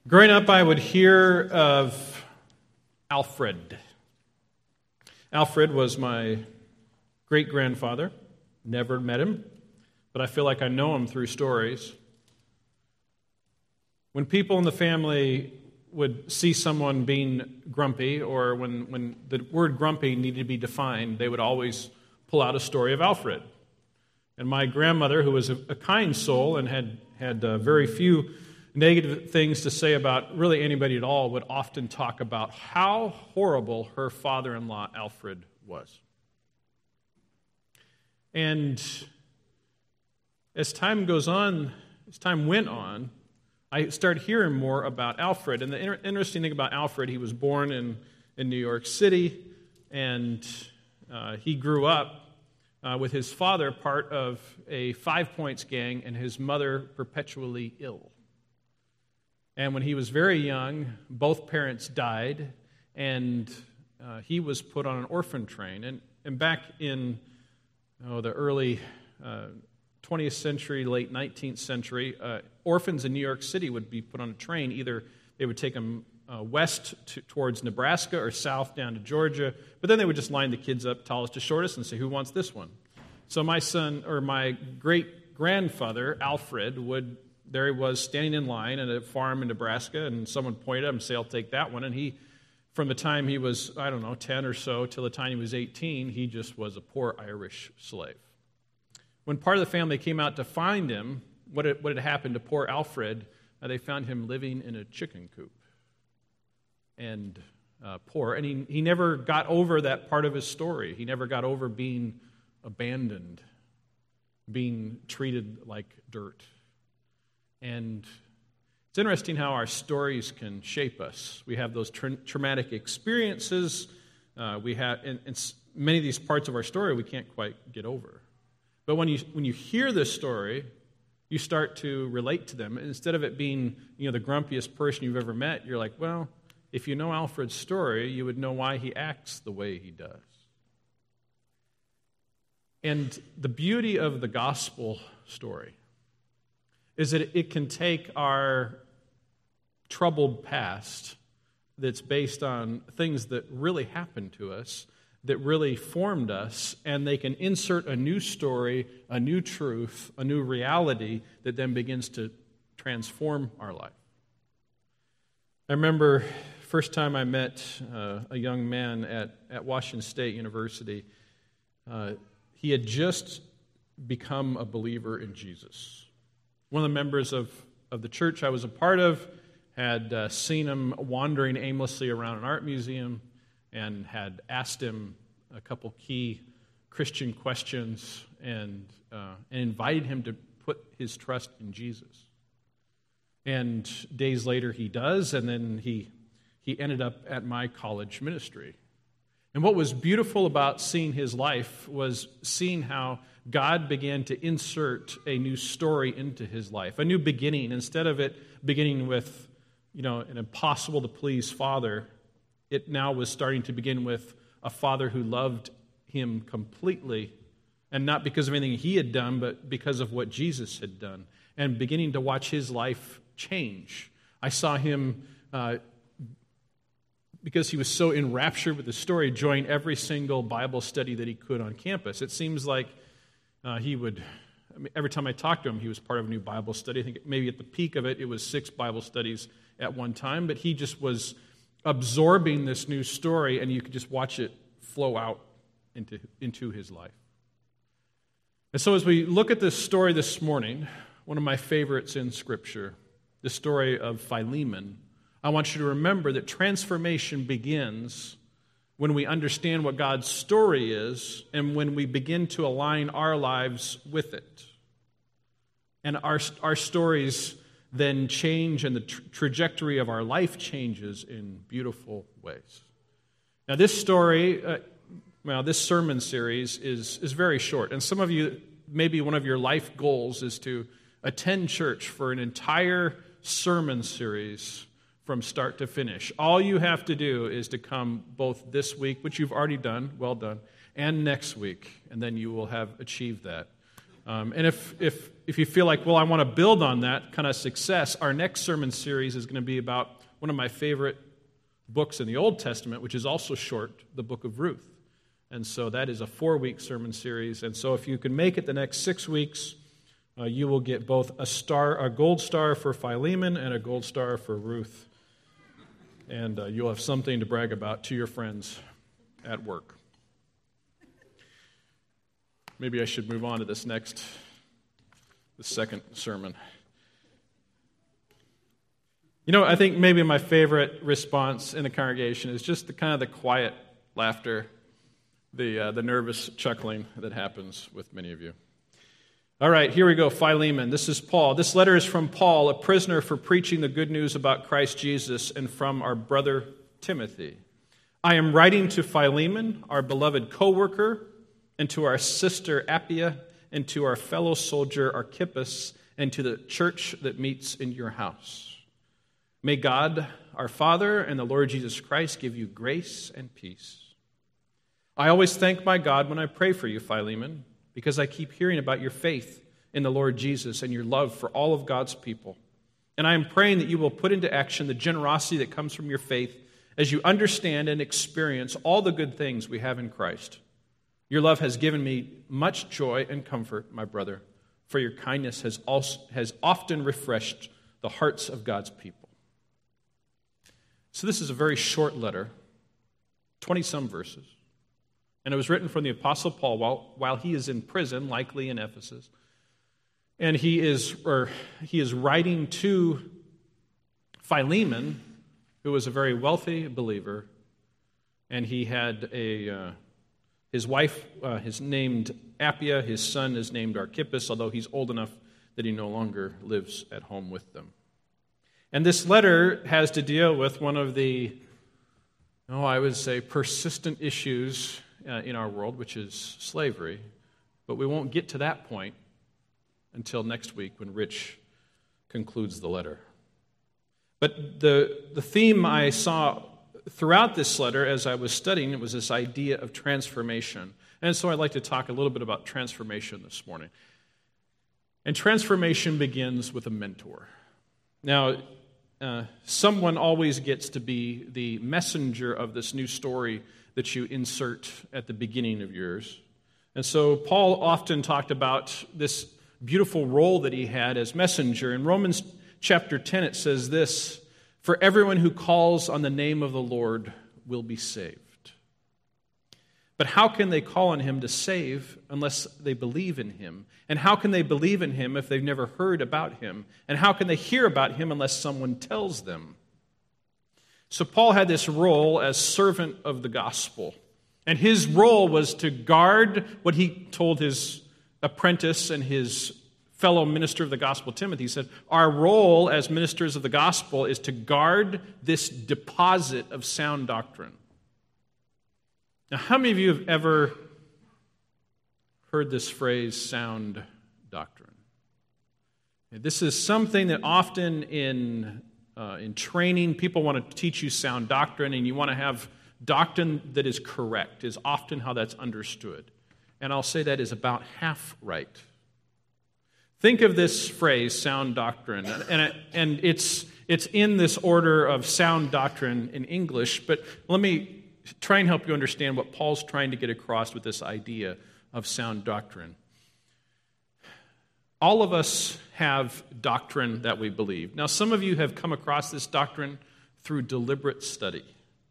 Growing up, I would hear of Alfred. Alfred was my great-grandfather. Never met him, but I feel like I know him through stories. When people in the family would see someone being grumpy, or when the word grumpy needed to be defined, they would always pull out a story of Alfred. And my grandmother, who was a kind soul and had very few negative things to say about really anybody at all, would often talk about how horrible her father-in-law Alfred was. And as time went on, I started hearing more about Alfred. And the interesting thing about Alfred, he was born in New York City, and he grew up with his father part of a 5 Points gang and his mother perpetually ill. And when he was very young, both parents died, and he was put on an orphan train. And back in the early 20th century, late 19th century, orphans in New York City would be put on a train. Either they would take them west towards Nebraska or south down to Georgia, but then they would just line the kids up, tallest to shortest, and say, who wants this one? So my great-grandfather, Alfred, there he was standing in line at a farm in Nebraska, and someone pointed at him and said, I'll take that one. And he, from the time he was, 10 or so, till the time he was 18, he just was a poor Irish slave. When part of the family came out to find him, what had happened to poor Alfred, they found him living in a chicken coop. And poor. And he never got over that part of his story. He never got over being abandoned, being treated like dirt. And it's interesting how our stories can shape us. We have those traumatic experiences. We have, and many of these parts of our story we can't quite get over. But when you hear this story, you start to relate to them. And instead of it being the grumpiest person you've ever met, you're like, well, if you know Alfred's story, you would know why he acts the way he does. And the beauty of the gospel story is that it can take our troubled past that's based on things that really happened to us, that really formed us, and they can insert a new story, a new truth, a new reality that then begins to transform our life. I remember first time I met a young man at Washington State University. He had just become a believer in Jesus. One of the members of the church I was a part of had seen him wandering aimlessly around an art museum and had asked him a couple key Christian questions and invited him to put his trust in Jesus. And days later he does, and then he ended up at my college ministry. And what was beautiful about seeing his life was seeing how God began to insert a new story into his life, a new beginning. Instead of it beginning with, an impossible-to-please father, it now was starting to begin with a father who loved him completely, and not because of anything he had done, but because of what Jesus had done, and beginning to watch his life change. I saw him, because he was so enraptured with the story, join every single Bible study that he could on campus. It seems like every time I talked to him, he was part of a new Bible study. I think maybe at the peak of it was 6 Bible studies at one time, but he just was absorbing this new story, and you could just watch it flow out into his life. And so as we look at this story this morning, one of my favorites in Scripture, the story of Philemon, I want you to remember that transformation begins when we understand what God's story is and when we begin to align our lives with it. And our stories then change, and the trajectory of our life changes in beautiful ways. Now this story, this sermon series is very short. And some of you, maybe one of your life goals is to attend church for an entire sermon series from start to finish. All you have to do is to come both this week, which you've already done, well done, and next week, and then you will have achieved that. And if you feel like, well, I want to build on that kind of success, our next sermon series is going to be about one of my favorite books in the Old Testament, which is also short, the book of Ruth. And so that is a 4-week sermon series. And so if you can make it the next 6 weeks, you will get both a gold star for Philemon and a gold star for Ruth. And you'll have something to brag about to your friends at work. Maybe I should move on to the second sermon. I think maybe my favorite response in the congregation is just the quiet laughter, the nervous chuckling that happens with many of you. All right, here we go. Philemon. This is Paul. This letter is from Paul, a prisoner for preaching the good news about Christ Jesus, and from our brother Timothy. I am writing to Philemon, our beloved co-worker, and to our sister Apphia, and to our fellow soldier Archippus, and to the church that meets in your house. May God, our Father, and the Lord Jesus Christ give you grace and peace. I always thank my God when I pray for you, Philemon, because I keep hearing about your faith in the Lord Jesus and your love for all of God's people. And I am praying that you will put into action the generosity that comes from your faith as you understand and experience all the good things we have in Christ. Your love has given me much joy and comfort, my brother, for your kindness has often refreshed the hearts of God's people. So this is a very short letter, 20-some verses. And it was written from the Apostle Paul while he is in prison, likely in Ephesus. And he is writing to Philemon, who was a very wealthy believer, and he had his wife is named Apphia, his son is named Archippus, although he's old enough that he no longer lives at home with them. And this letter has to deal with one of the, I would say, persistent issues in our world, which is slavery. But we won't get to that point until next week when Rich concludes the letter. But the theme I saw throughout this letter as I was studying it was this idea of transformation. And so I'd like to talk a little bit about transformation this morning. And transformation begins with a mentor. Now, someone always gets to be the messenger of this new story that you insert at the beginning of yours. And so Paul often talked about this beautiful role that he had as messenger. In Romans chapter 10, it says this, "For everyone who calls on the name of the Lord will be saved." But how can they call on him to save unless they believe in him? And how can they believe in him if they've never heard about him? And how can they hear about him unless someone tells them? So Paul had this role as servant of the gospel. And his role was to guard what he told his apprentice and his fellow minister of the gospel, Timothy. He said, our role as ministers of the gospel is to guard this deposit of sound doctrine. Now, how many of you have ever heard this phrase, sound doctrine? This is something that often in training, people want to teach you sound doctrine, and you want to have doctrine that is correct, is often how that's understood. And I'll say that is about half right. Think of this phrase, sound doctrine, and it's in this order of sound doctrine in English, but let me try and help you understand what Paul's trying to get across with this idea of sound doctrine. All of us have doctrine that we believe. Now, some of you have come across this doctrine through deliberate study.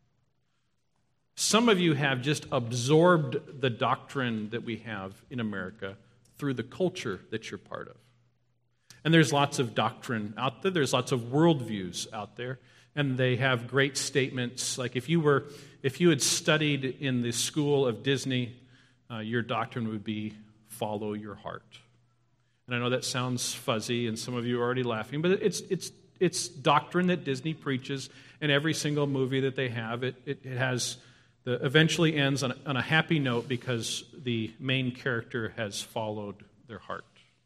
Some of you have just absorbed the doctrine that we have in America through the culture that you're part of. And there's lots of doctrine out there. There's lots of worldviews out there. And they have great statements. Like if you had studied in the school of Disney, your doctrine would be follow your heart. And I know that sounds fuzzy, and some of you are already laughing, but it's doctrine that Disney preaches in every single movie that they have. It eventually ends on a happy note because the main character has followed their heart.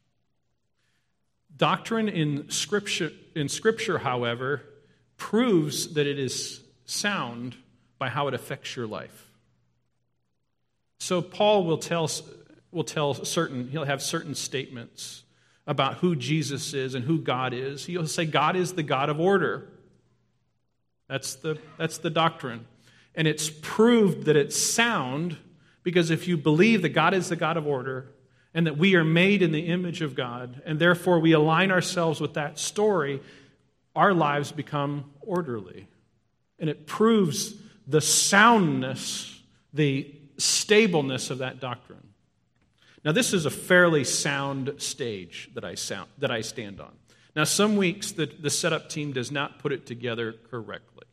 Doctrine in Scripture, however, proves that it is sound by how it affects your life. So Paul will tell he'll have certain statements about who Jesus is and who God is. He'll say God is the God of order. That's the doctrine. And it's proved that it's sound because if you believe that God is the God of order and that we are made in the image of God, and therefore we align ourselves with that story, our lives become orderly. And it proves the soundness, the stableness of that doctrine. Now, this is a fairly sound stage that I stand on. Now, some weeks the setup team does not put it together correctly.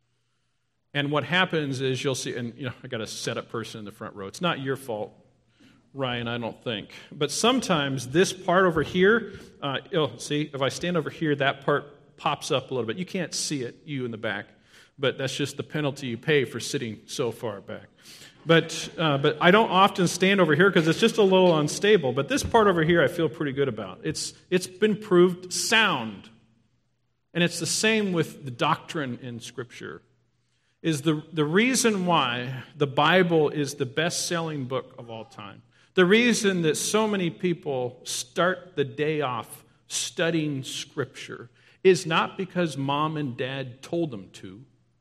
And what happens is you'll see, and I got a setup person in the front row. It's not your fault, Ryan, I don't think. But sometimes this part over here, see, if I stand over here, that part pops up a little bit. You can't see it, you in the back, but that's just the penalty you pay for sitting so far back. But I don't often stand over here because it's just a little unstable. But this part over here I feel pretty good about. It's been proved sound. And it's the same with the doctrine in Scripture. Is the reason why the Bible is the best-selling book of all time. The reason that so many people start the day off studying Scripture is not because mom and dad told them to.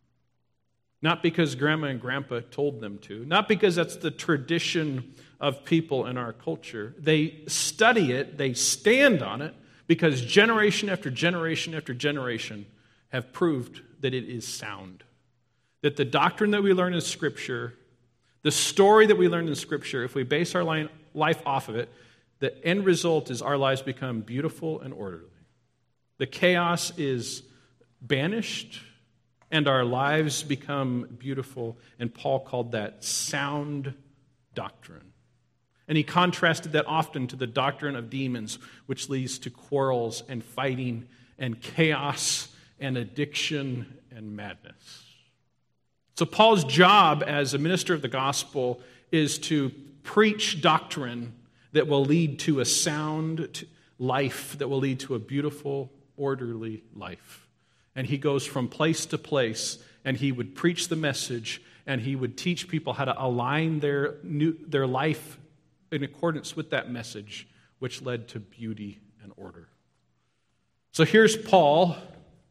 Not because grandma and grandpa told them to. Not because that's the tradition of people in our culture. They study it, they stand on it, because generation after generation after generation have proved that it is sound. That the doctrine that we learn in Scripture, the story that we learn in Scripture, if we base our life off of it, the end result is our lives become beautiful and orderly. The chaos is banished, and our lives become beautiful, and Paul called that sound doctrine. And he contrasted that often to the doctrine of demons, which leads to quarrels and fighting and chaos and addiction and madness. So Paul's job as a minister of the gospel is to preach doctrine that will lead to a sound life, that will lead to a beautiful, orderly life. And he goes from place to place, and he would preach the message, and he would teach people how to align their life in accordance with that message, which led to beauty and order. So here's Paul, and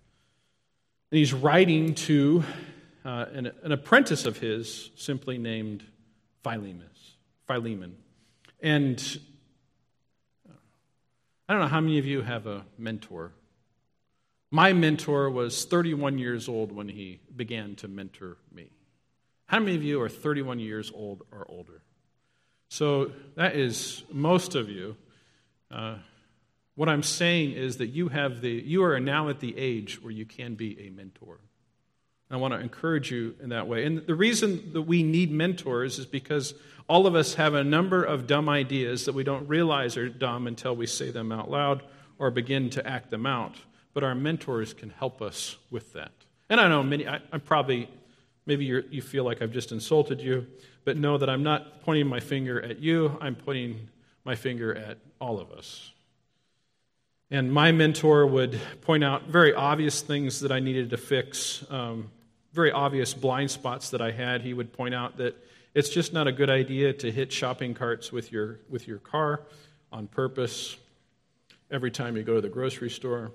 he's writing to an apprentice of his, simply named Philemon. And I don't know how many of you have a mentor. My mentor was 31 years old when he began to mentor me. How many of you are 31 years old or older? So that is most of you. What I'm saying is that you are now at the age where you can be a mentor. I want to encourage you in that way. And the reason that we need mentors is because all of us have a number of dumb ideas that we don't realize are dumb until we say them out loud or begin to act them out. But our mentors can help us with that. And I know maybe you feel like I've just insulted you, but know that I'm not pointing my finger at you. I'm pointing my finger at all of us. And my mentor would point out very obvious things that I needed to fix, very obvious blind spots that I had. He would point out that it's just not a good idea to hit shopping carts with your car on purpose every time you go to the grocery store.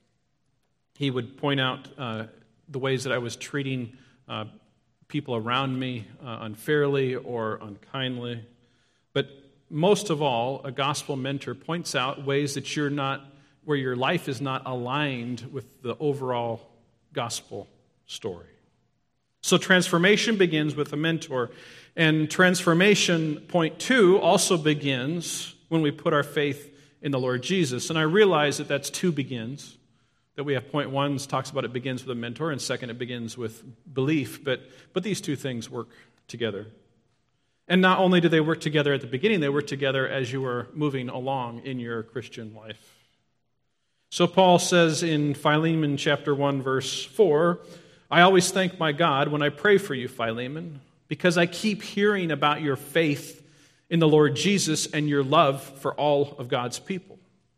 He would point out the ways that I was treating people around me unfairly or unkindly. But most of all, a gospel mentor points out ways that where your life is not aligned with the overall gospel story. So transformation begins with a mentor. And transformation, point 2, also begins when we put our faith in the Lord Jesus. And I realize that that's 2 begins. That we have point 1 talks about it begins with a mentor, and 2 it begins with belief. But these 2 things work together. And not only do they work together at the beginning, they work together as you are moving along in your Christian life. So Paul says in Philemon chapter 1, verse 4, I always thank my God when I pray for you, Philemon, because I keep hearing about your faith in the Lord Jesus and your love for all of God's people.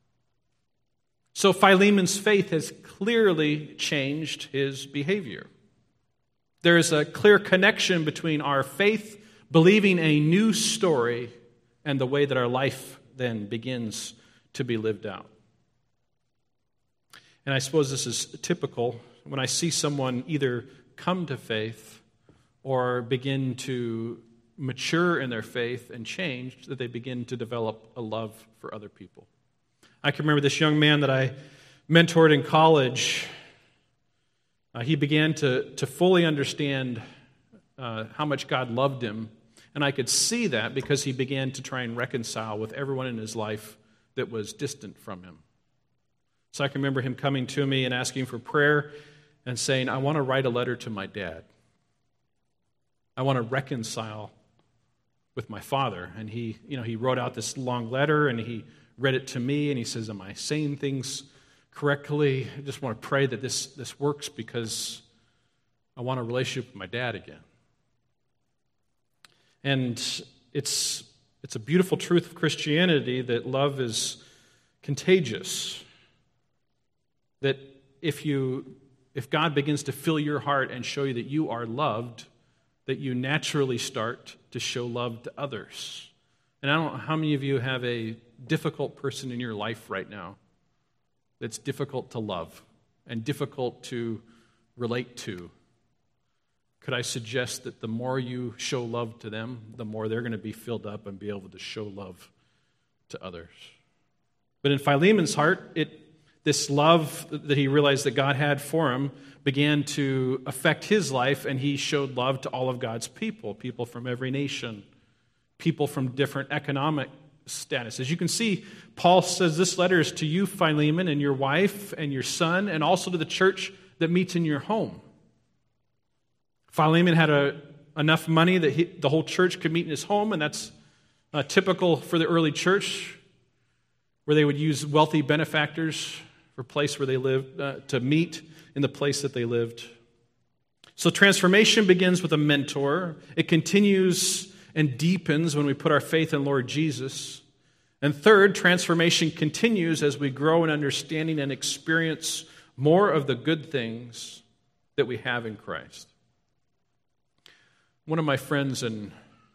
So Philemon's faith has clearly changed his behavior. There is a clear connection between our faith, believing a new story, and the way that our life then begins to be lived out. And I suppose this is typical when I see someone either come to faith or begin to mature in their faith and change, that they begin to develop a love for other people. I can remember this young man that I mentored in college. He began to fully understand how much God loved him, and I could see that because he began to try and reconcile with everyone in his life that was distant from him. So I can remember him coming to me and asking for prayer and saying, I want to write a letter to my dad. I want to reconcile with my father. And he wrote out this long letter and he read it to me and he says, am I saying things correctly? I just want to pray that this works because I want a relationship with my dad again. And it's a beautiful truth of Christianity that love is contagious. That if God begins to fill your heart and show you that you are loved, that you naturally start to show love to others. And I don't know how many of you have a difficult person in your life right now that's difficult to love and difficult to relate to. Could I suggest that the more you show love to them, the more they're going to be filled up and be able to show love to others? But in Philemon's heart, this love that he realized that God had for him began to affect his life, and he showed love to all of God's people from every nation, people from different economic status. As you can see, Paul says this letter is to you, Philemon, and your wife and your son, and also to the church that meets in your home. Philemon had enough money that the whole church could meet in his home, and that's typical for the early church, where they would use wealthy benefactors for a place where they lived, to meet in the place that they lived. So transformation begins with a mentor. It continues and deepens when we put our faith in Lord Jesus. And third, transformation continues as we grow in understanding and experience more of the good things that we have in Christ. One of my friends, and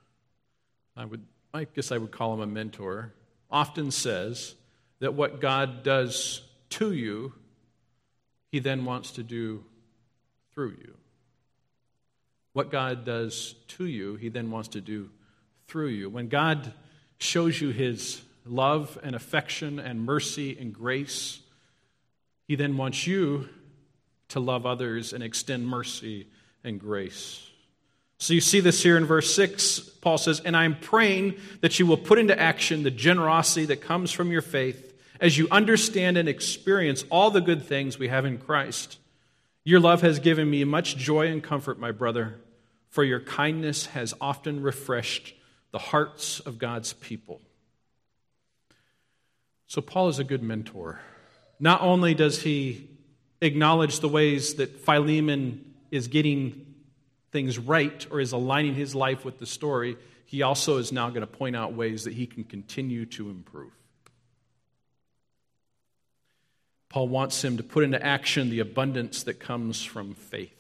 I guess I would call him a mentor, often says that what God does to you, He then wants to do through you. What God does to you, He then wants to do through you. When God shows you His love and affection and mercy and grace, He then wants you to love others and extend mercy and grace. So you see this here in verse 6. Paul says, and I'm praying that you will put into action the generosity that comes from your faith as you understand and experience all the good things we have in Christ. Your love has given me much joy and comfort, my brother, for your kindness has often refreshed the hearts of God's people. So Paul is a good mentor. Not only does he acknowledge the ways that Philemon is getting things right or is aligning his life with the story, he also is now going to point out ways that he can continue to improve. Paul wants him to put into action the abundance that comes from faith.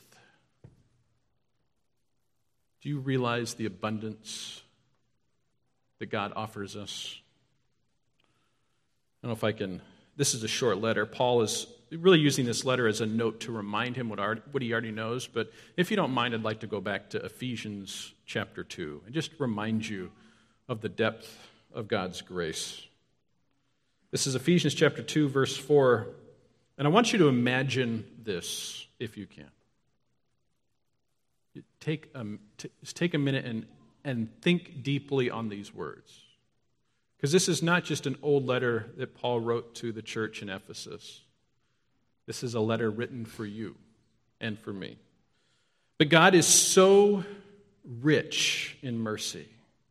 Do you realize the abundance that God offers us? I don't know if I can. This is a short letter. Paul is really using this letter as a note to remind him what he already knows. But if you don't mind, I'd like to go back to Ephesians chapter 2 and just remind you of the depth of God's grace. This is Ephesians chapter 2, verse 4. And I want you to imagine this, if you can. Take a minute and think deeply on these words. Because this is not just an old letter that Paul wrote to the church in Ephesus. This is a letter written for you and for me. But God is so rich in mercy.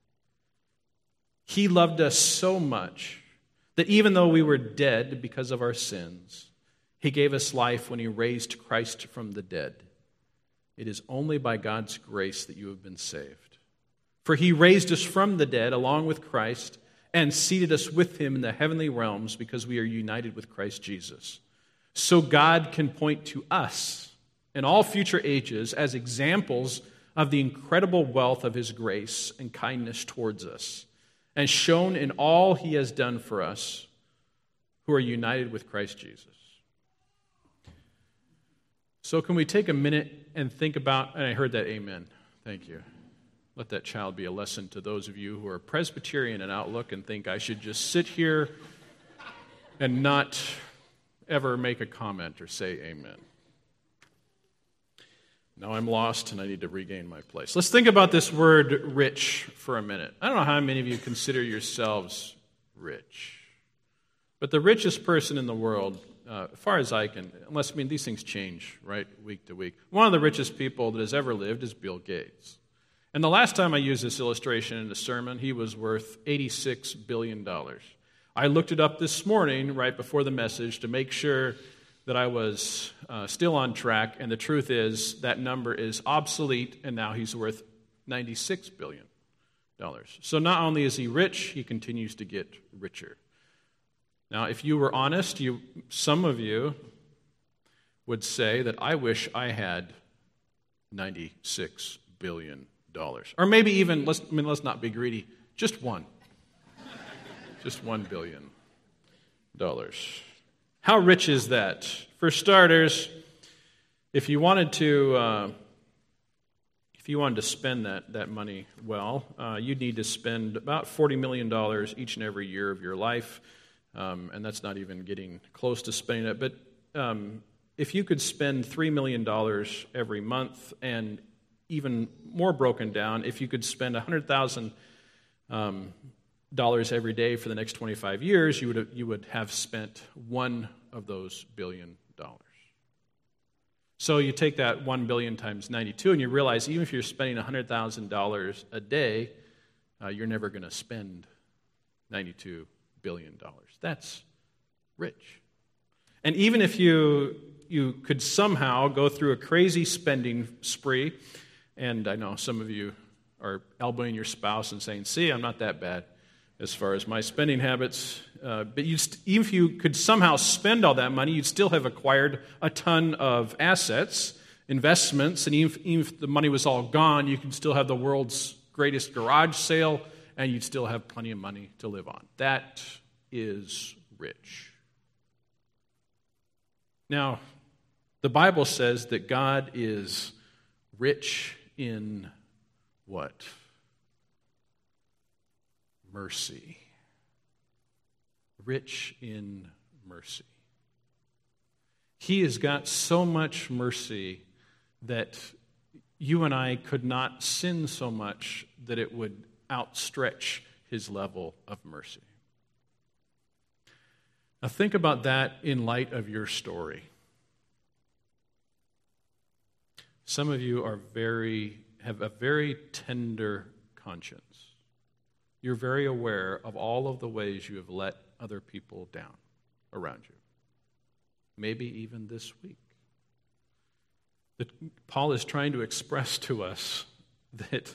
He loved us so much that even though we were dead because of our sins, He gave us life when He raised Christ from the dead. It is only by God's grace that you have been saved. For He raised us from the dead along with Christ and seated us with Him in the heavenly realms because we are united with Christ Jesus. So God can point to us in all future ages as examples of the incredible wealth of His grace and kindness towards us. and shown in all he has done for us who are united with Christ Jesus. So can we take a minute and think about, and I heard that amen. Thank you. Let that child be a lesson to those of you who are Presbyterian in outlook and think I should just sit here and not ever make a comment or say amen. Now I'm lost and I need to regain my place. Let's think about this word rich for a minute. I don't know how many of you consider yourselves rich. But the richest person in the world, as far as I can, these things change, right, week to week. One of the richest people that has ever lived is Bill Gates. And the last time I used this illustration in a sermon, he was worth $86 billion. I looked it up this morning right before the message to make sure that I was still on track, and the truth is that number is obsolete, and now he's worth $96 billion. So not only is he rich, he continues to get richer. Now, if you were honest, some of you would say that I wish I had $96 billion. Or maybe even, let's not be greedy, just one. Just $1 billion. How rich is that? For starters, if you wanted to spend that money well, you'd need to spend about $40 million each and every year of your life. And that's not even getting close to spending it. But if you could spend $3 million every month, and even more broken down, if you could spend $100,000 every day for the next 25 years, you would have spent one of those $1 billion. So you take that $1 billion times 92, and you realize even if you're spending $100,000 a day, you're never going to spend $92 billion. That's rich. And even if you could somehow go through a crazy spending spree, and I know some of you are elbowing your spouse and saying, see, I'm not that bad as far as my spending habits. But even if you could somehow spend all that money, you'd still have acquired a ton of assets, investments, and even if the money was all gone, you could still have the world's greatest garage sale, and you'd still have plenty of money to live on. That is rich. Now, the Bible says that God is rich in what? Mercy. Rich in mercy. He has got so much mercy that you and I could not sin so much that it would outstretch his level of mercy. Now think about that in light of your story. Some of you have a very tender conscience. You're very aware of all of the ways you have let other people down around you. Maybe even this week. That Paul is trying to express to us that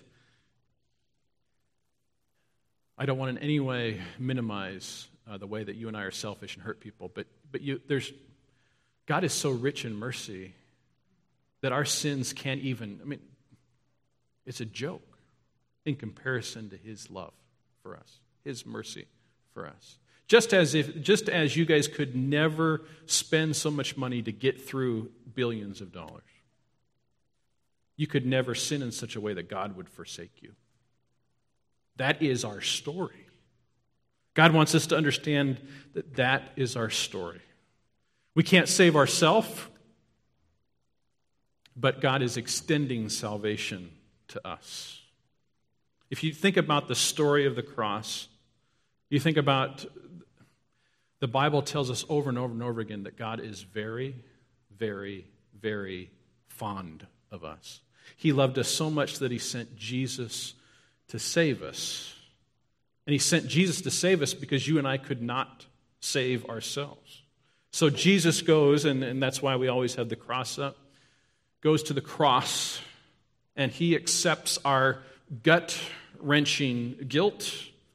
I don't want in any way minimize the way that you and I are selfish and hurt people, but God is so rich in mercy that our sins can't even, it's a joke in comparison to his love for us, his mercy for us. Just as you guys could never spend so much money to get through billions of dollars, you could never sin in such a way that God would forsake you. That is our story. God wants us to understand that is our story. We can't save ourselves, but God is extending salvation to us. If you think about the story of the cross, you think about the Bible tells us over and over and over again that God is very, very, very fond of us. He loved us so much that he sent Jesus to save us. And he sent Jesus to save us because you and I could not save ourselves. So Jesus goes, and that's why we always have the cross up, goes to the cross, and he accepts our gut-wrenching guilt.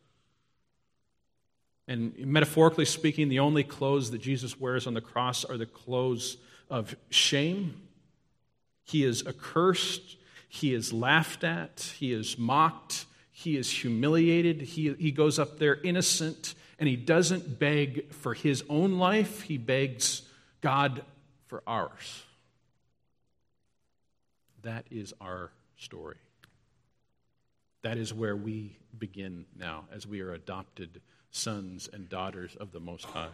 And metaphorically speaking, the only clothes that Jesus wears on the cross are the clothes of shame. He is accursed. He is laughed at. He is mocked. He is humiliated. He goes up there innocent, and he doesn't beg for his own life. He begs God for ours. That is our story. That is where we begin now, as we are adopted sons and daughters of the Most High.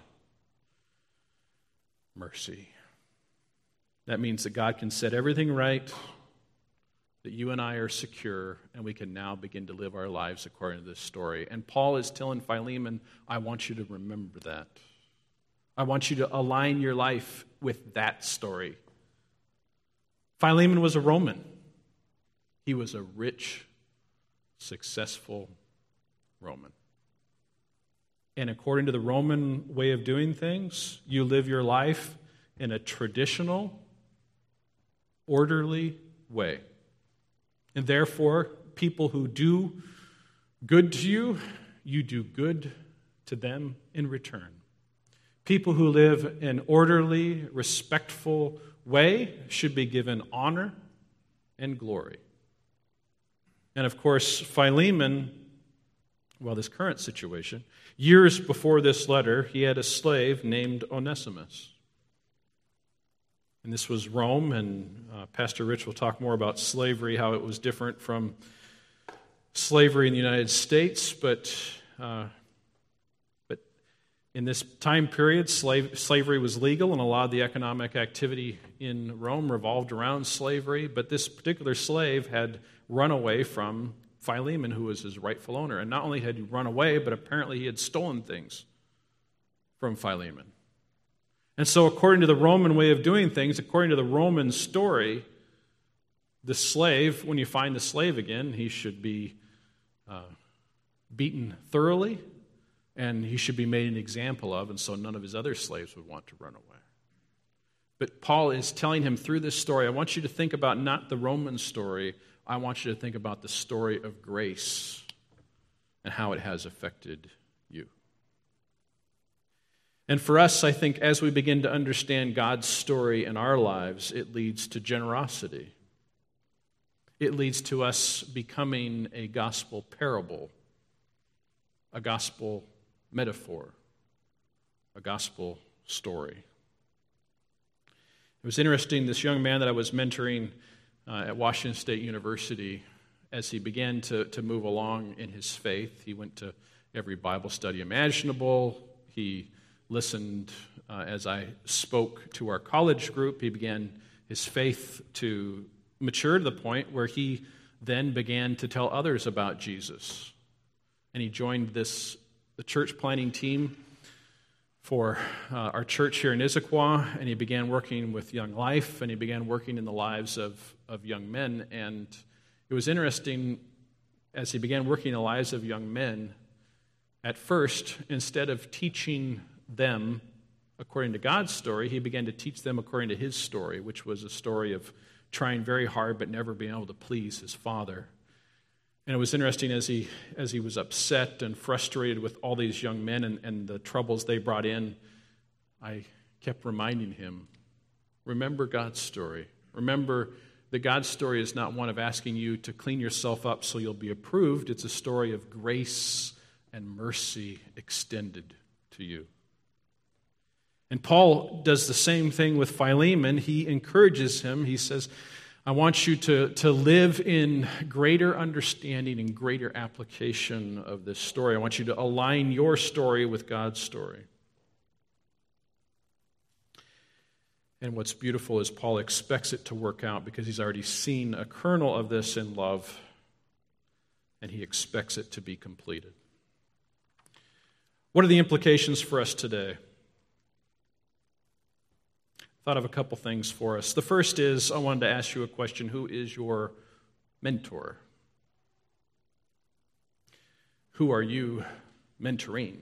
Mercy. That means that God can set everything right, that you and I are secure, and we can now begin to live our lives according to this story. And Paul is telling Philemon, I want you to remember that. I want you to align your life with that story. Philemon was a Roman. He was a rich, successful Roman. And according to the Roman way of doing things, you live your life in a traditional, orderly way. And therefore, people who do good to you, you do good to them in return. People who live an orderly, respectful way should be given honor and glory. And of course, Philemon, well, this current situation, years before this letter, he had a slave named Onesimus. And this was Rome, and Pastor Rich will talk more about slavery, how it was different from slavery in the United States, but in this time period, slavery was legal, and a lot of the economic activity in Rome revolved around slavery. But this particular slave had run away from Philemon, who was his rightful owner. And not only had he run away, but apparently he had stolen things from Philemon. And so according to the Roman way of doing things, according to the Roman story, the slave, when you find the slave again, he should be beaten thoroughly, and he should be made an example of, and so none of his other slaves would want to run away. But Paul is telling him through this story, I want you to think about not the Roman story, I want you to think about the story of grace and how it has affected you. And for us, I think as we begin to understand God's story in our lives, it leads to generosity. It leads to us becoming a gospel parable, a gospel metaphor, a gospel story. It was interesting, this young man that I was mentoring at Washington State University, as he began to move along in his faith, he went to every Bible study imaginable. He listened as I spoke to our college group. He began his faith to mature to the point where he then began to tell others about Jesus. And he joined the church planting team for our church here in Issaquah, and he began working with Young Life, and he began working in the lives of young men. And it was interesting, as he began working in the lives of young men, at first, instead of teaching them according to God's story, he began to teach them according to his story, which was a story of trying very hard but never being able to please his father. And it was interesting as he was upset and frustrated with all these young men and the troubles they brought in, I kept reminding him, remember God's story. Remember that God's story is not one of asking you to clean yourself up so you'll be approved. It's a story of grace and mercy extended to you. And Paul does the same thing with Philemon. He encourages him. He says, I want you to live in greater understanding and greater application of this story. I want you to align your story with God's story. And what's beautiful is Paul expects it to work out because he's already seen a kernel of this in love, and he expects it to be completed. What are the implications for us today? Thought of a couple things for us. The first is, I wanted to ask you a question. Who is your mentor? Who are you mentoring?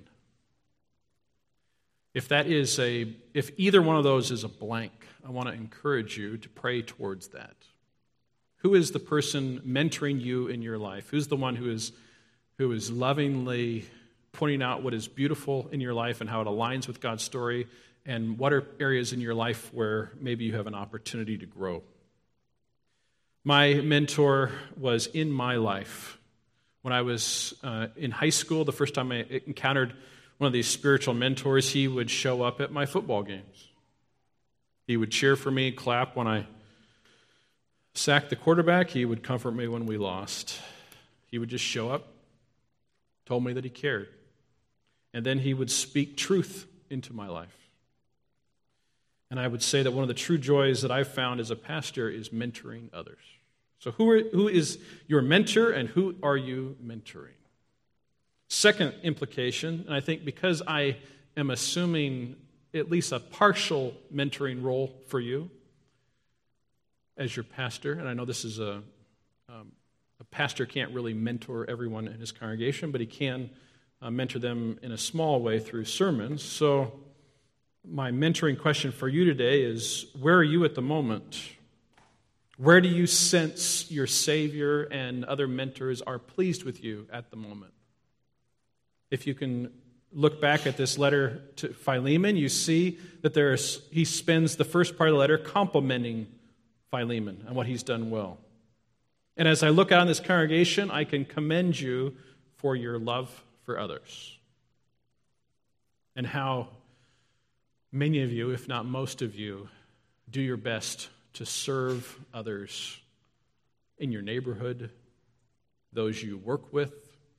If either one of those is a blank, I want to encourage you to pray towards that. Who is the person mentoring you in your life? Who's the one who is lovingly pointing out what is beautiful in your life and how it aligns with God's story? And what are areas in your life where maybe you have an opportunity to grow? My mentor was in my life When I was in high school, the first time I encountered one of these spiritual mentors, he would show up at my football games. He would cheer for me, clap when I sacked the quarterback. He would comfort me when we lost. He would just show up, told me that he cared. And then he would speak truth into my life. And I would say that one of the true joys that I've found as a pastor is mentoring others. So who is your mentor and who are you mentoring? Second implication, and I think because I am assuming at least a partial mentoring role for you as your pastor, and I know this is a pastor can't really mentor everyone in his congregation, but he can mentor them in a small way through sermons. So my mentoring question for you today is, where are you at the moment? Where do you sense your Savior and other mentors are pleased with you at the moment? If you can look back at this letter to Philemon, you see that he spends the first part of the letter complimenting Philemon on what he's done well. And as I look out in this congregation, I can commend you for your love for others and how many of you, if not most of you, do your best to serve others in your neighborhood, those you work with,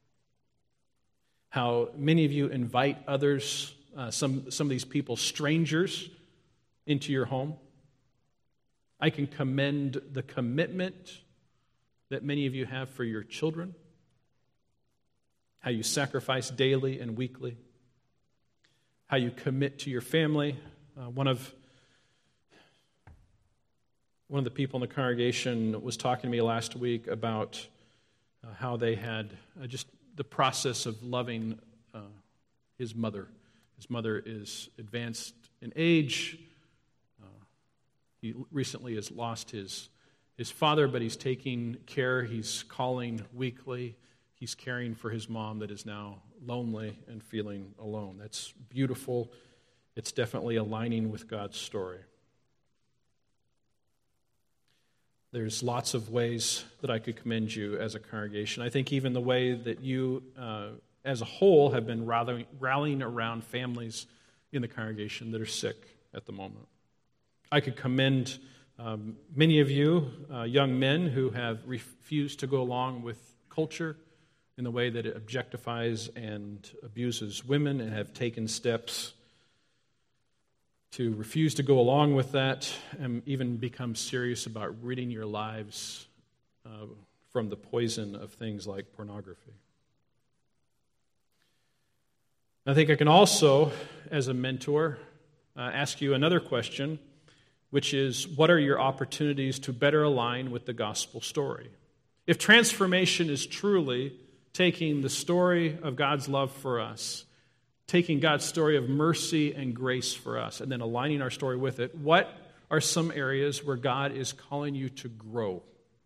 how many of you invite others, some of these people, strangers, into your home. I can commend the commitment that many of you have for your children, how you sacrifice daily and weekly, how you commit to your family. One of the people in the congregation was talking to me last week about how they had just the process of loving his mother. His mother is advanced in age. He recently has lost his father, but he's taking care. He's calling weekly. He's caring for his mom that is now lonely and feeling alone. That's beautiful. It's definitely aligning with God's story. There's lots of ways that I could commend you as a congregation. I think even the way that you, as a whole, have been rallying around families in the congregation that are sick at the moment. I could commend many of you, young men, who have refused to go along with culture in the way that it objectifies and abuses women and have taken steps to refuse to go along with that and even become serious about ridding your lives from the poison of things like pornography. I think I can also, as a mentor, ask you another question, which is, what are your opportunities to better align with the gospel story? If transformation is truly taking the story of God's love for us, taking God's story of mercy and grace for us, and then aligning our story with it, what are some areas where God is calling you to grow?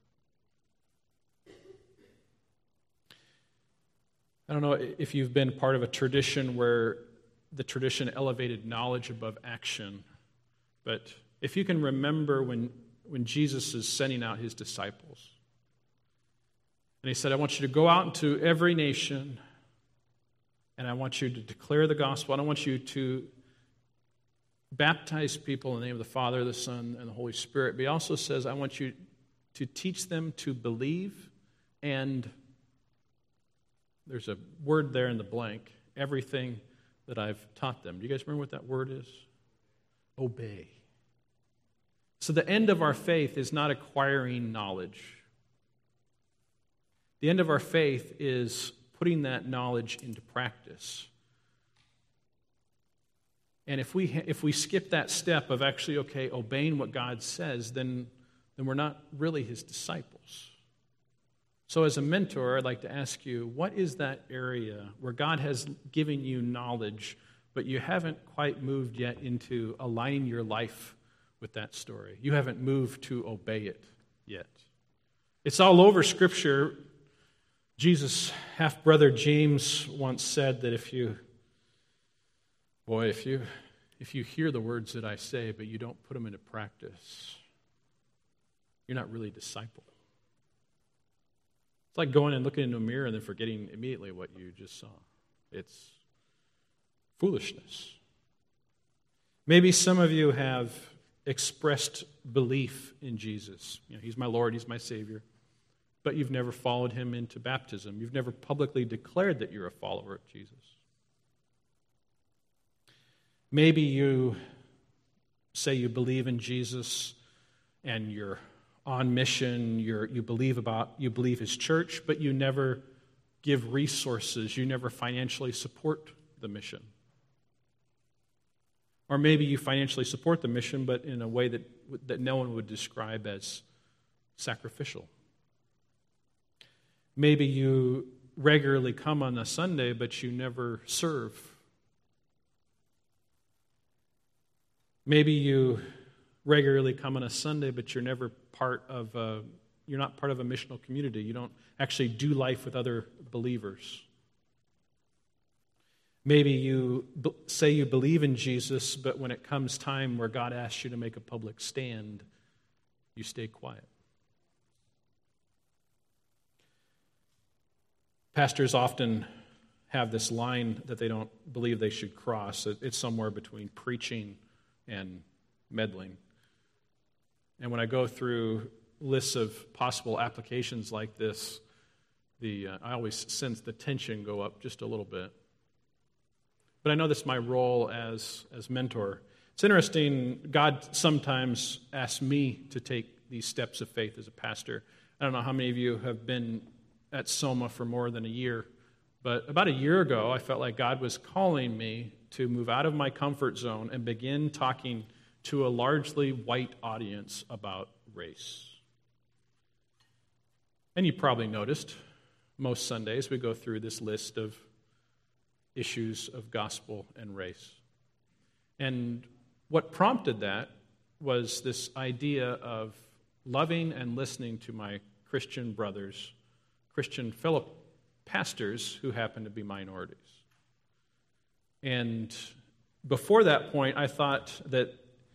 I don't know if you've been part of a tradition where the tradition elevated knowledge above action, but if you can remember when Jesus is sending out his disciples, and he said, I want you to go out into every nation, and I want you to declare the gospel, and I want you to baptize people in the name of the Father, the Son, and the Holy Spirit. But he also says, I want you to teach them to believe, and there's a word there in the blank, everything that I've taught them. Do you guys remember what that word is? Obey. So the end of our faith is not acquiring knowledge. The end of our faith is putting that knowledge into practice. And if we skip that step of actually, obeying what God says, then we're not really his disciples. So as a mentor, I'd like to ask you, what is that area where God has given you knowledge, but you haven't quite moved yet into aligning your life with that story? You haven't moved to obey it yet. It's all over Scripture. Jesus' half-brother James once said that if you hear the words that I say, but you don't put them into practice, you're not really a disciple. It's It's like going and looking into a mirror and then forgetting immediately what you just saw. It's foolishness. Maybe some of you have expressed belief in Jesus. He's my Lord, He's my Savior. But you've never followed Him into baptism. You've never publicly declared that you're a follower of Jesus. Maybe you say you believe in Jesus and you're on mission, you believe His church, but you never give resources, you never financially support the mission. Or maybe you financially support the mission, but in a way that no one would describe as sacrificial. Maybe you regularly come on a Sunday, but you never serve. Maybe you regularly come on a Sunday, but you're never you're not part of a missional community. You don't actually do life with other believers. Maybe you say you believe in Jesus, but when it comes time where God asks you to make a public stand, you stay quiet. Pastors often have this line that they don't believe they should cross. It's somewhere between preaching and meddling. And when I go through lists of possible applications like this, I always sense the tension go up just a little bit. But I know this is my role as mentor. It's interesting, God sometimes asks me to take these steps of faith as a pastor. I don't know how many of you have been at Soma for more than a year, but about a year ago, I felt like God was calling me to move out of my comfort zone and begin talking to a largely white audience about race. And you probably noticed, most Sundays we go through this list of issues of gospel and race. And what prompted that was this idea of loving and listening to my Christian brothers, Christian fellow pastors who happen to be minorities. And before that point, I thought that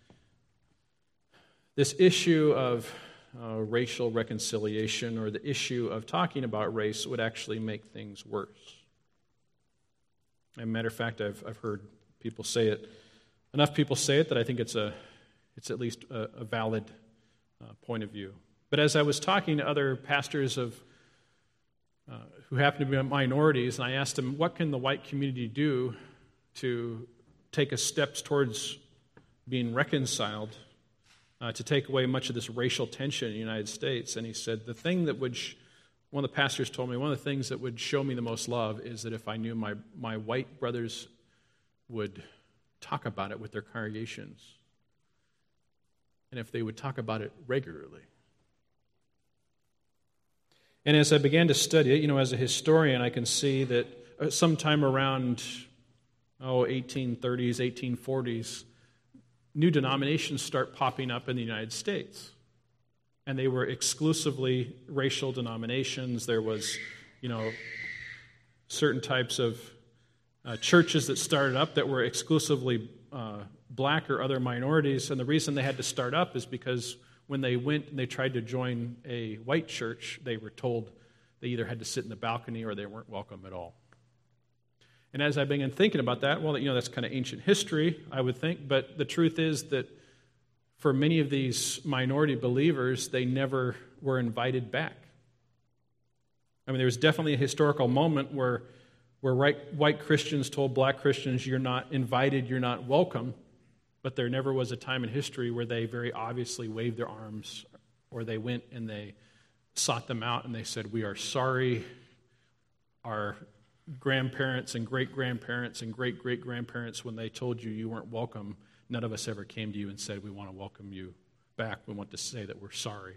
this issue of racial reconciliation or the issue of talking about race would actually make things worse. As a matter of fact, I've heard people say it. Enough people say it that I think it's at least a valid point of view. But as I was talking to other pastors who happen to be minorities, and I asked them, what can the white community do to take a steps towards being reconciled, to take away much of this racial tension in the United States? And he said, one of the pastors told me, one of the things that would show me the most love is that if I knew my white brothers would talk about it with their congregations, and if they would talk about it regularly. And as I began to study it, as a historian, I can see that sometime around 1830s, 1840s, new denominations start popping up in the United States. And they were exclusively racial denominations. There was, certain types of churches that started up that were exclusively black or other minorities. And the reason they had to start up is because when they went and they tried to join a white church, they were told they either had to sit in the balcony or they weren't welcome at all. And as I began thinking about that, that's kind of ancient history, I would think. But the truth is that for many of these minority believers, they never were invited back. There was definitely a historical moment where white Christians told black Christians, you're not invited, you're not welcome. But there never was a time in history where they very obviously waved their arms, or they went and they sought them out and they said, we are sorry. Our grandparents and great-grandparents and great-great-grandparents, when they told you weren't welcome, none of us ever came to you and said, we want to welcome you back. We want to say that we're sorry.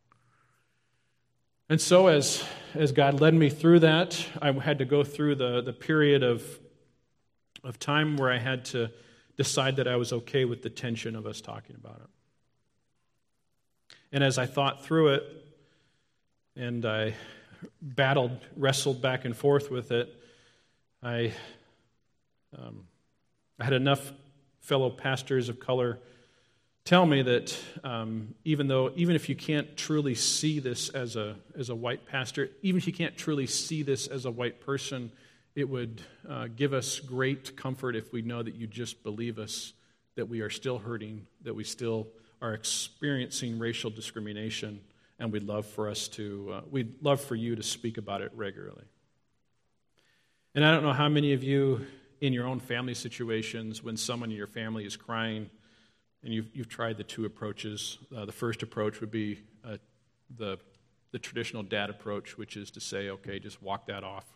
And so as God led me through that, I had to go through the period of time where I had to decide that I was okay with the tension of us talking about it. And as I thought through it, and I wrestled back and forth with it, I had enough fellow pastors of color tell me that even if you can't truly see this as a white pastor, even if you can't truly see this as a white person, it would give us great comfort if we know that you just believe us, that we are still hurting, that we still are experiencing racial discrimination, and we'd love for you to speak about it regularly. And I don't know how many of you in your own family situations, when someone in your family is crying, and you've tried the two approaches. The first approach would be the traditional dad approach, which is to say, okay, just walk that off,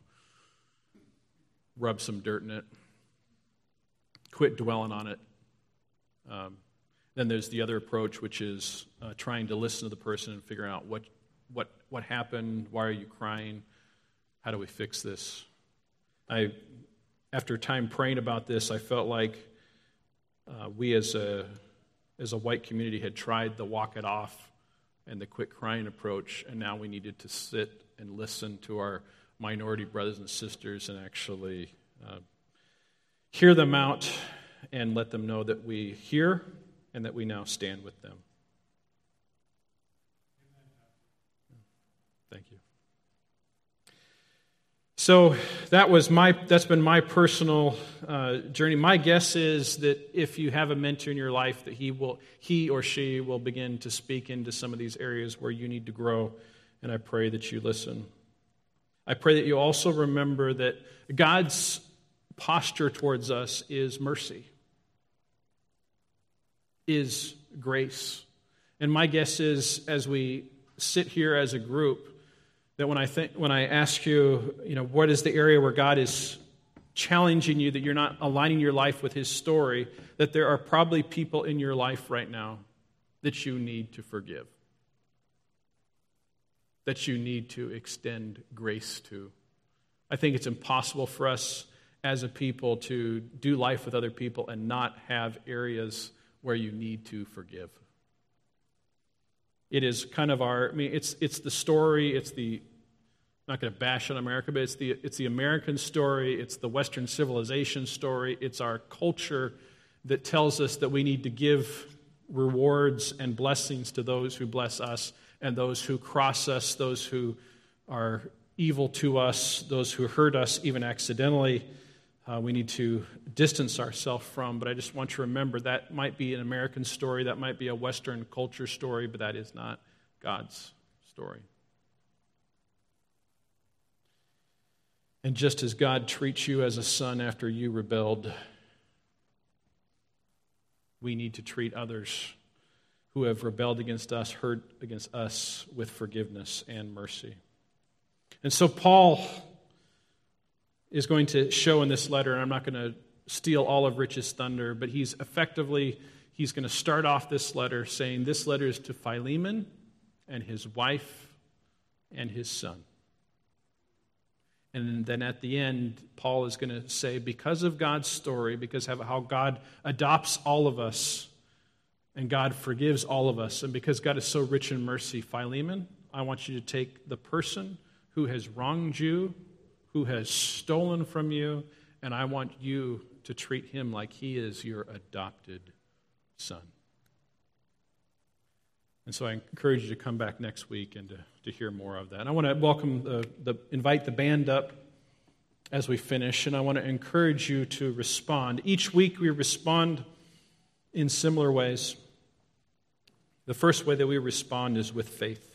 rub some dirt in it, quit dwelling on it. Then there's the other approach, which is trying to listen to the person and figuring out what happened, why are you crying, how do we fix this? After time praying about this, I felt like we as a white community had tried the walk it off and the quit crying approach, and now we needed to sit and listen to our minority brothers and sisters and actually hear them out and let them know that we hear and that we now stand with them. Thank you. So that's been my personal journey. My guess is that if you have a mentor in your life, that he or she will begin to speak into some of these areas where you need to grow, and I pray that you listen. I pray that you also remember that God's posture towards us is mercy, is grace. And my guess is, as we sit here as a group, that when I ask you, what is the area where God is challenging you, that you're not aligning your life with His story, that there are probably people in your life right now that you need to forgive, that you need to extend grace to. I think it's impossible for us as a people to do life with other people and not have areas where you need to forgive. It is kind of it's the story, I'm not going to bash on America, but it's the American story, it's the Western civilization story, it's our culture that tells us that we need to give rewards and blessings to those who bless us and those who cross us, those who are evil to us, those who hurt us even accidentally. We need to distance ourselves from, but I just want you to remember that might be an American story, that might be a Western culture story, but that is not God's story. And just as God treats you as a son after you rebelled, we need to treat others who have rebelled against us, hurt against us, with forgiveness and mercy. And so Paul is going to show in this letter, and I'm not going to steal all of Rich's thunder, but he's going to start off this letter saying this letter is to Philemon and his wife and his son. And then at the end, Paul is going to say, because of God's story, because of how God adopts all of us, and God forgives all of us, and because God is so rich in mercy, Philemon, I want you to take the person who has wronged you, who has stolen from you, and I want you to treat him like he is your adopted son. And so I encourage you to come back next week and to hear more of that. And I want to invite the band up as we finish, and I want to encourage you to respond. Each week we respond in similar ways. The first way that we respond is with faith.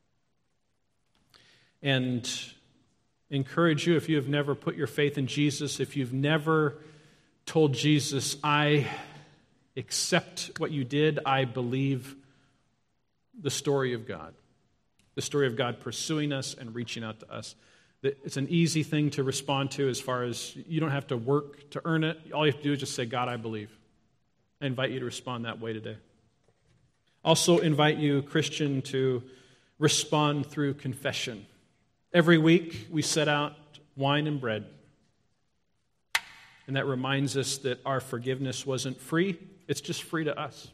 And encourage you, if you have never put your faith in Jesus, if you've never told Jesus, I accept what you did, I believe the story of God pursuing us and reaching out to us. It's an easy thing to respond to, as far as you don't have to work to earn it. All you have to do is just say, God, I believe. I invite you to respond that way today. Also invite you, Christian, to respond through confession. Every week we set out wine and bread. And that reminds us that our forgiveness wasn't free. It's just free to us.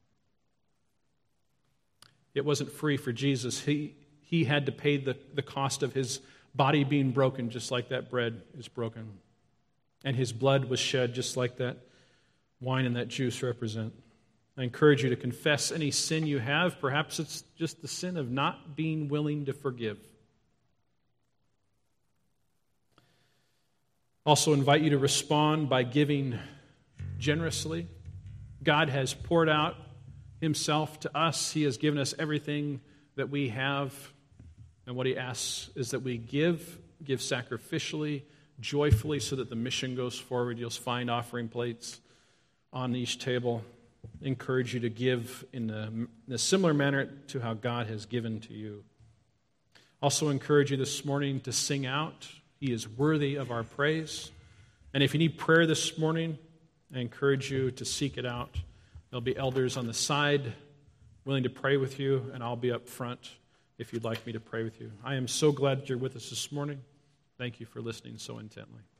It wasn't free for Jesus. He had to pay the cost of his body being broken, just like that bread is broken. And his blood was shed just like that wine and that juice represent. I encourage you to confess any sin you have. Perhaps it's just the sin of not being willing to forgive. Also invite you to respond by giving generously. God has poured out himself to us. He has given us everything that we have. And what he asks is that we give sacrificially, joyfully, so that the mission goes forward. You'll find offering plates on each table. I encourage you to give in a similar manner to how God has given to you. Also encourage you this morning to sing out. He is worthy of our praise. And if you need prayer this morning, I encourage you to seek it out. There'll be elders on the side willing to pray with you, and I'll be up front if you'd like me to pray with you. I am so glad that you're with us this morning. Thank you for listening so intently.